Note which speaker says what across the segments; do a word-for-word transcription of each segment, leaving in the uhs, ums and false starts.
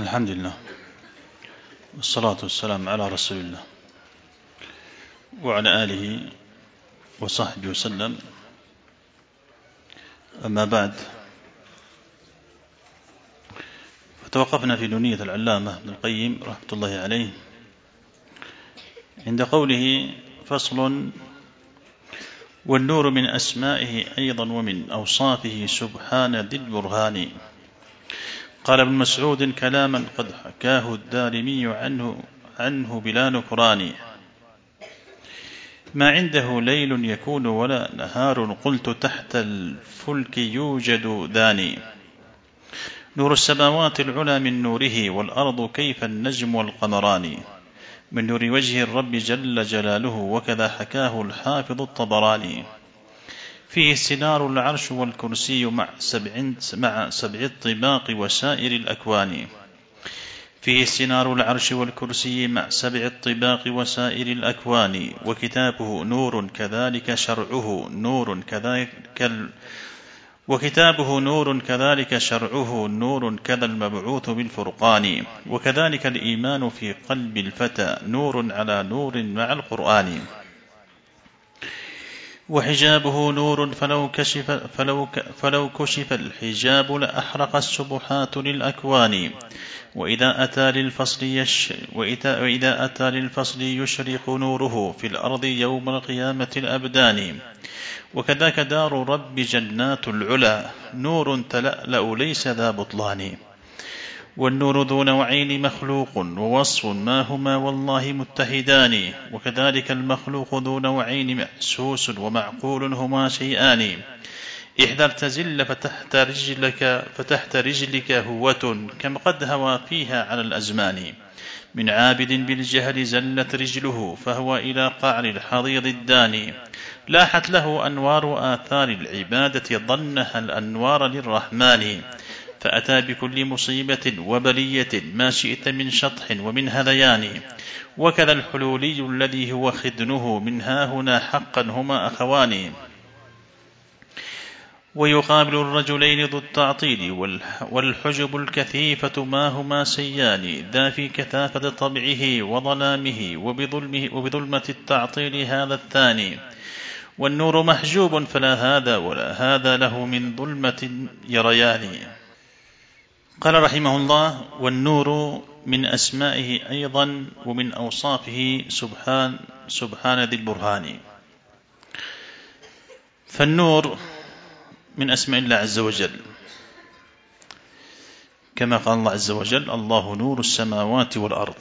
Speaker 1: الحمد لله والصلاة والسلام على رسول الله وعلى آله وصحبه وسلم. أما بعد، فتوقفنا في نونية العلامة ابن القيم رحمة الله عليه عند قوله: فصل: والنور من أسمائه أيضا ومن أوصافه سبحان ذي البرهان. قال ابن مسعود كلاما قد حكاه الدارمي عنه, عنه بلا نكران: ما عنده ليل يكون ولا نهار، قلت تحت الفلك يوجد داني. نور السماوات العلى من نوره، والأرض كيف النجم والقمران، من نور وجه الرب جل جلاله، وكذا حكاه الحافظ الطبراني. فيه استنار العرش والكرسي مع سبع, مع سبع الطباق وسائر الأكوان. فيه استنار العرش والكرسي مع سبع الطباق وسائر الأكوان، وكتابه نور كذلك شرعه نور كذلك وكتابه نور كذلك شرعه نور كذا المبعوث بالفرقان، وكذلك الإيمان في قلب الفتى نور على نور مع القرآن. وحجابه نور فلو كشف, فلو فلو كشف الحجاب لأحرق السبحات للأكوان. وإذا أتى للفصل, يش وإذا, وإذا أتى للفصل يشرق نوره في الأرض يوم القيامة الأبدان. وكذاك دار رب جنات العلا نور تلألأ ليس ذا بطلان. والنور ذو نوعين مخلوق ووصف ما هما والله متحدان، وكذلك المخلوق ذو نوعين محسوس ومعقول هما شيئان. احذر تزل فتحت رجلك, فتحت رجلك هوة كم قد هوى فيها على الأزمان. من عابد بالجهل زلت رجله فهو إلى قعر الحضيض الداني. لاحت له أنوار آثار العبادة ظنها الأنوار للرحمن. فأتى بكل مصيبة وبلية ما شئت من شطح ومن هذيان. وكذا الحلولي الذي هو خدنه من هاهنا حقا هما أخوان. ويقابل الرجلين ذو التعطيل والحجب الكثيفة ما هما سيان، ذا في كثافة طبعه وظلامه وبظلمه وبظلمة التعطيل هذا الثاني. والنور محجوب فلا هذا ولا هذا له من ظلمة يريان. قال رحمه الله: والنور من أسمائه أيضا ومن أوصافه سبحان, سبحان ذي البرهان. فالنور من أسماء الله عز وجل، كما قال الله عز وجل: الله نور السماوات والأرض.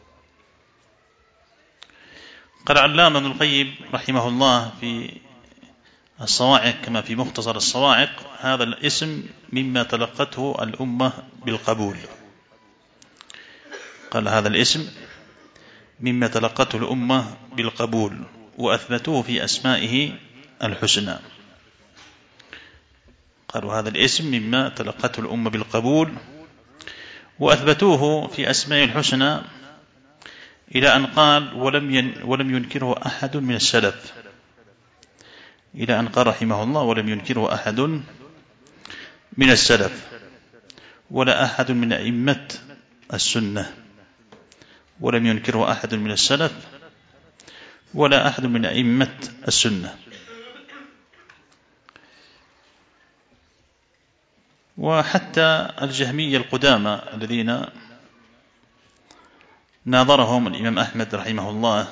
Speaker 1: قال علامة ابن القيم رحمه الله في الصواعق كما في مختصر الصواعق: هذا الاسم مما تلقته الأمة بالقبول. قال هذا الاسم مما تلقته الأمة بالقبول، وأثبتوه في أسمائه الحسنى. قالوا هذا الاسم مما تلقته الأمة بالقبول وأثبتوه في أسماء الحسنى، إلى أن قال: ولم ولم ينكره أحد من السلف. إلى أن قال رحمه الله: ولم ينكره أحد من السلف ولا أحد من أئمة السنة. ولم ينكره أحد من السلف ولا أحد من أئمة السنة. وحتى الجهمية القدامى الذين ناظرهم الإمام أحمد رحمه الله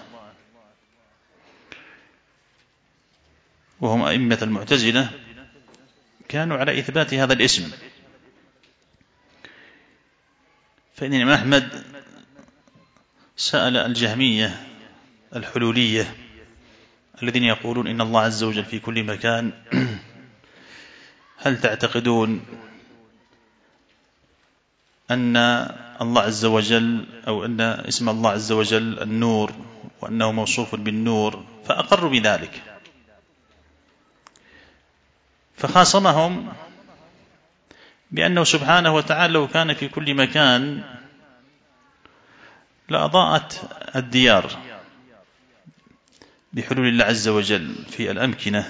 Speaker 1: وهم أئمة المعتزلة كانوا على إثبات هذا الاسم. فإن الإمام أحمد سأل الجهمية الحلولية الذين يقولون إن الله عز وجل في كل مكان: هل تعتقدون أن الله عز وجل أو أن اسم الله عز وجل النور وأنه موصوف بالنور؟ فأقروا بذلك. فخاصمهم بأنه سبحانه وتعالى لو كان في كل مكان لأضاءت الديار بحلول الله عز وجل في الأمكنة.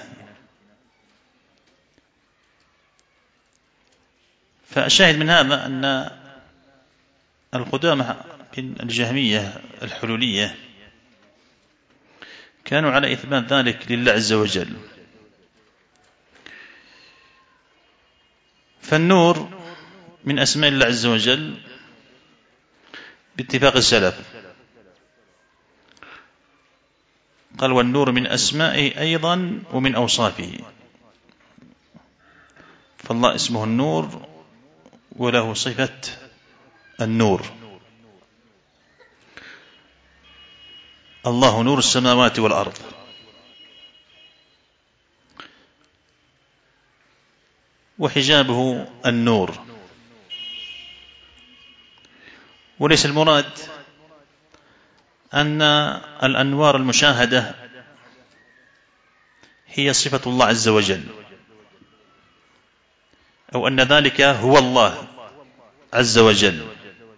Speaker 1: فالشاهد من هذا أن القدامى من الجهمية الحلولية كانوا على إثبات ذلك لله عز وجل. فالنور من أسماء الله عز وجل باتفاق السلف. قال والنور من أسمائه أيضا ومن أوصافه، فالله اسمه النور وله صفة النور. الله نور السماوات والأرض. وحجابه النور. وليس المراد أن الأنوار المشاهدة هي صفة الله عز وجل، أو أن ذلك هو الله عز وجل،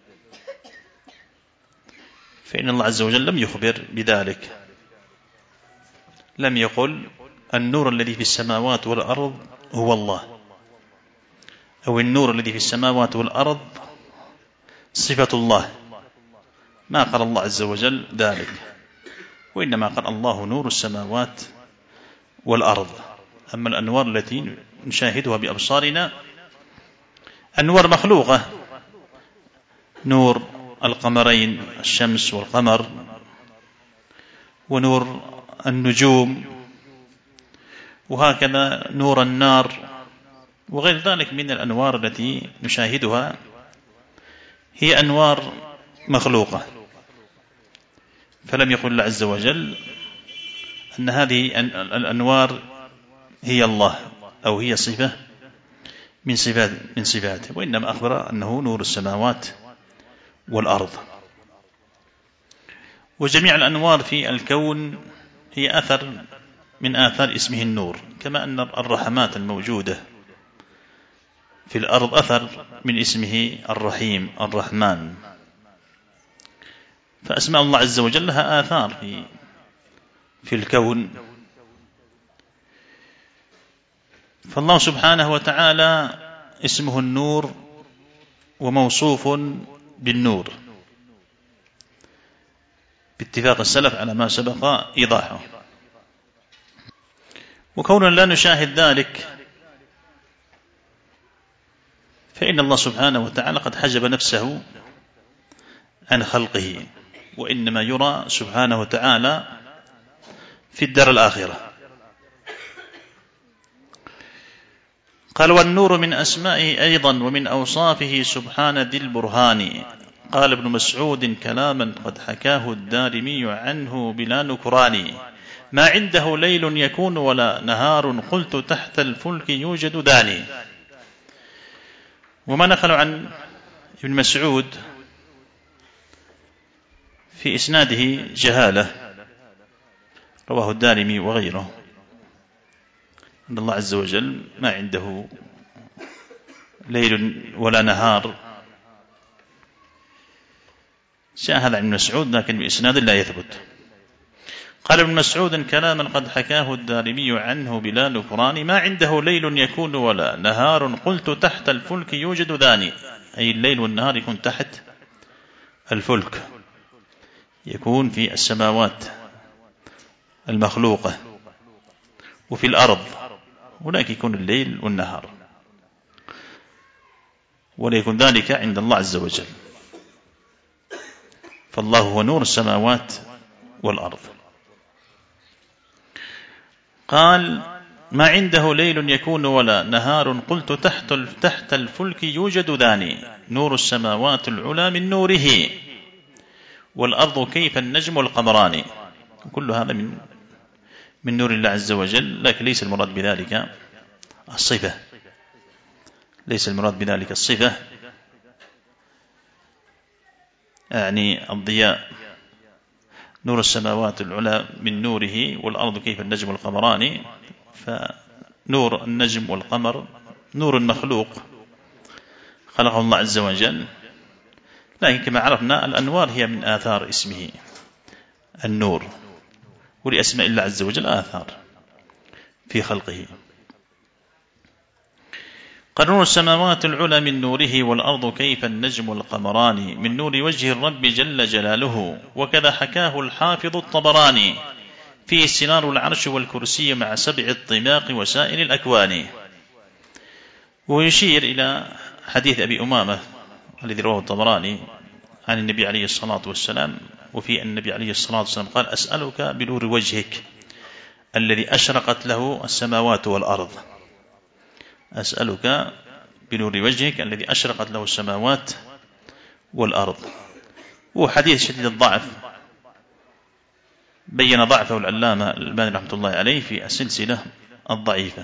Speaker 1: فإن الله عز وجل لم يخبر بذلك. لم يقل النور الذي في السماوات والأرض هو الله، أو النور الذي في السماوات والأرض صفة الله. ما قال الله عز وجل ذلك، وإنما قال الله نور السماوات والأرض. أما الأنوار التي نشاهدها بأبصارنا أنوار مخلوقة، نور القمرين الشمس والقمر، ونور النجوم، وهكذا نور النار وغير ذلك من الأنوار التي نشاهدها هي أنوار مخلوقة. فلم يقل الله عز وجل أن هذه الأنوار هي الله أو هي صفة من صفات من صفاته، وإنما أخبر أنه نور السماوات والأرض. وجميع الأنوار في الكون هي أثر من آثار اسمه النور، كما أن الرحمات الموجودة في الأرض أثر من اسمه الرحيم الرحمن. فأسماء الله عز وجل لها آثار في في الكون. فالله سبحانه وتعالى اسمه النور وموصوف بالنور باتفاق السلف على ما سبق إيضاحه. وكوننا لا نشاهد ذلك فإن الله سبحانه وتعالى قد حجب نفسه عن خلقه، وإنما يرى سبحانه وتعالى في الدار الآخرة. قال والنور من أسمائه أيضا ومن أوصافه سبحان ذي البرهان. قال ابن مسعود كلاما قد حكاه الدارمي عنه بلا نكران: ما عنده ليل يكون ولا نهار قلت تحت الفلك يوجد داني. وما نقل عن ابن مسعود في إسناده جهالة، رواه الدارمي وغيره، أن الله عز وجل ما عنده ليل ولا نهار. جاء هذا عن ابن مسعود لكن بإسناد لا يثبت. قال ابن مسعود كلاما قد حكاه الدارمي عنه بلا نكران: ما عنده ليل يكون ولا نهار قلت تحت الفلك يوجد ذاني. أي الليل والنهار يكون تحت الفلك، يكون في السماوات المخلوقة وفي الأرض، هناك يكون الليل والنهار، ولا يكون ذلك عند الله عز وجل. فالله هو نور السماوات والأرض. قال: ما عنده ليل يكون ولا نهار قلت تحت تحت الفلك يوجد ذاني. نور السماوات العلى من نوره، والأرض كيف النجم والقمران. كل هذا من من نور الله عز وجل، لكن ليس المراد بذلك الصفة، ليس المراد بذلك الصفة يعني الضياء. نور السماوات العلى من نوره، والأرض كيف النجم والقمران. فنور النجم والقمر نور مخلوق خلقه الله عز وجل، لكن كما عرفنا الأنوار هي من آثار اسمه النور، ولأسماء الله عز وجل آثار في خلقه. قال نور السماوات العلى من نوره، والأرض كيف النجم القمران، من نور وجه الرب جل جلاله، وكذا حكاه الحافظ الطبراني، فيه سنار العرش والكرسي مع سبع الطباق وسائر الأكوان. ويشير إلى حديث أبي أمامة الذي رواه الطبراني عن النبي عليه الصلاة والسلام، وفي النبي عليه الصلاة والسلام قال: أسألك بنور وجهك الذي أشرقت له السماوات والأرض. أسألك بنور وجهك الذي أشرقت له السماوات والأرض. وحديث شديد الضعف بين ضعفه العلامة الألباني رحمة الله عليه في السلسلة الضعيفة.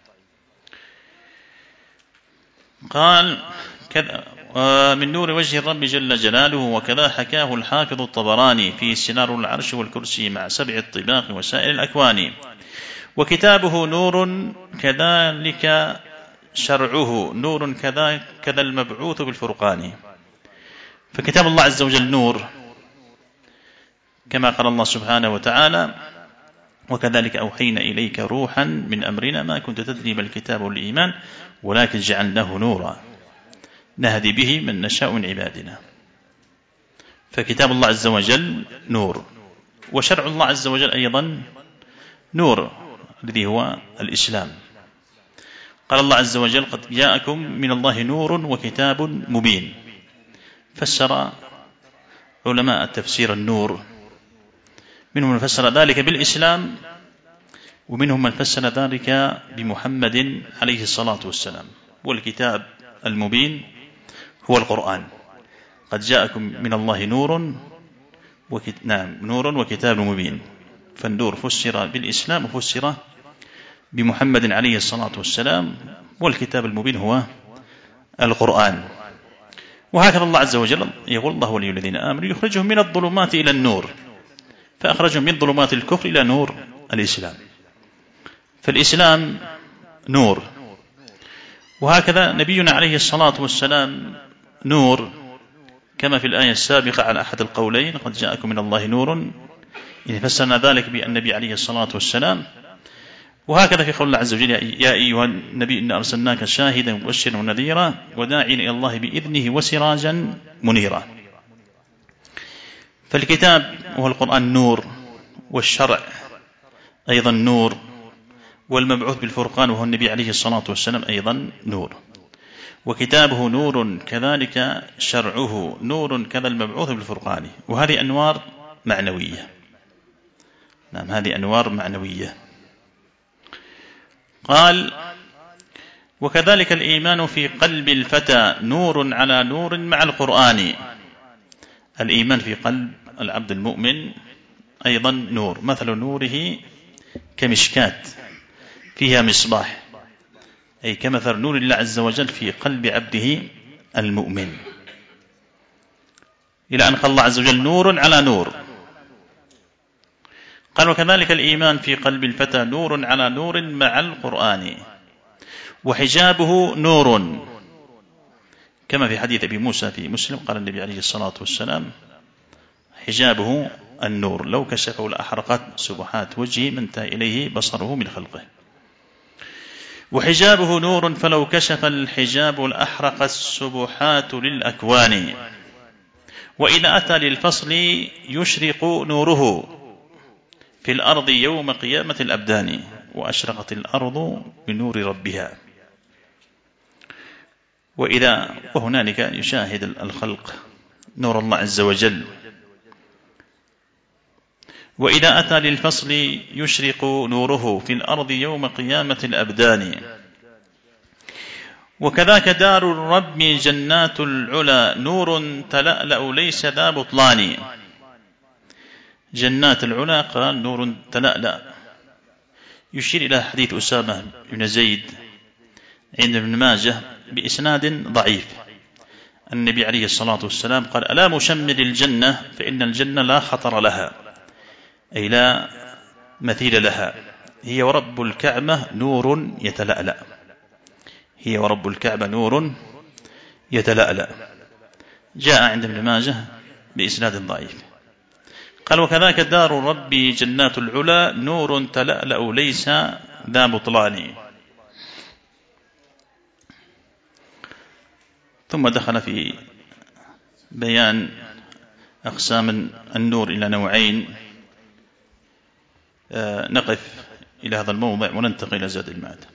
Speaker 1: قال: من نور وجه الرب جل جلاله، وكذا حكاه الحافظ الطبراني، في سنار العرش والكرسي مع سبع الطباق وسائر الأكوان. وكتابه نور كذلك شرعه نور كذا كذا المبعوث بالفرقان. فكتاب الله عز وجل نور، كما قال الله سبحانه وتعالى: وكذلك أوحينا إليك روحا من أمرنا ما كنت تدري ما الكتاب والإيمان ولكن جعلناه نورا نهدي به من نشاء من عبادنا. فكتاب الله عز وجل نور، وشرع الله عز وجل أيضا نور، الذي هو الإسلام. قال الله عز وجل: قد جاءكم من الله نور وكتاب مبين. فسر علماء التفسير النور، منهم من فسر ذلك بالإسلام، ومنهم من فسر ذلك بمحمد عليه الصلاة والسلام. والكتاب المبين هو القرآن. قد جاءكم من الله نور وكت... نعم نور وكتاب مبين. فالنور فسر بالإسلام وفسر بمحمد عليه الصلاة والسلام، والكتاب المبين هو القرآن. وهكذا الله عز وجل يقول: الله ولي الذين آمنوا يخرجهم من الظلمات إلى النور، فأخرجهم من ظلمات الكفر إلى نور الإسلام. فالإسلام نور. وهكذا نبينا عليه الصلاة والسلام نور، كما في الآية السابقة على أحد القولين: قد جاءكم من الله نور، إذ فسرنا ذلك بأن النبي عليه الصلاة والسلام. وهكذا في قول الله عز وجل: يا أيها النبي إنا أرسلناك شاهدا ومبشرا ونذيرا وداعيا إلى الله بإذنه وسراجا منيرا. فالكتاب هو القرآن نور، والشرع أيضا نور، والمبعوث بالفرقان وهو النبي عليه الصلاة والسلام أيضا نور. وكتابه نور كذلك شرعه نور كذا المبعوث بالفرقان. وهذه أنوار معنوية. نعم، هذه أنوار معنوية. قال: وكذلك الإيمان في قلب الفتى نور على نور مع القرآن. الإيمان في قلب العبد المؤمن أيضا نور، مثل نوره كمشكات فيها مصباح، أي كمثل نور الله عز وجل في قلب عبده المؤمن، إلى أن قال الله عز وجل: نور على نور. قال: وكذلك الإيمان في قلب الفتى نور على نور مع القرآن، وحجابه نور، كما في حديث أبي موسى في مسلم قال النبي عليه الصلاة والسلام: حجابه النور، لو كشفه لأحرقت سبحات وجهه من انتهى إليه بصره من خلقه. وحجابه نور، فلو كشف الحجاب لأحرق السبحات للأكوان. وإذا أتى للفصل يشرق نوره في الأرض يوم قيامة الأبدان، وأشرقت الأرض بنور ربها. وإذا وهنالك يشاهد الخلق نور الله عز وجل. وإذا أتى للفصل يشرق نوره في الأرض يوم قيامة الأبدان. وكذاك دار الرب جنات العلا نور تلألأ ليس ذا بطلان. جنات العلا قال نور تلألأ، يشير إلى حديث أسامة بن زيد عند ابن ماجه بإسناد ضعيف. النبي عليه الصلاة والسلام قال: ألا مشمر الجنة فإن الجنة لا خطر لها، أي لا مثيل لها، هي ورب الكعبة نور يتلألأ، هي ورب الكعبة نور يتلألأ. جاء عند ابن ماجه بإسناد ضعيف. قال: وكذاك دار الرب جنات العلا نور تلألأ ليس ذا بطلان. ثم دخل في بيان أقسام النور إلى نوعين. نقف إلى هذا الموضع وننتقل إلى زاد المعاد.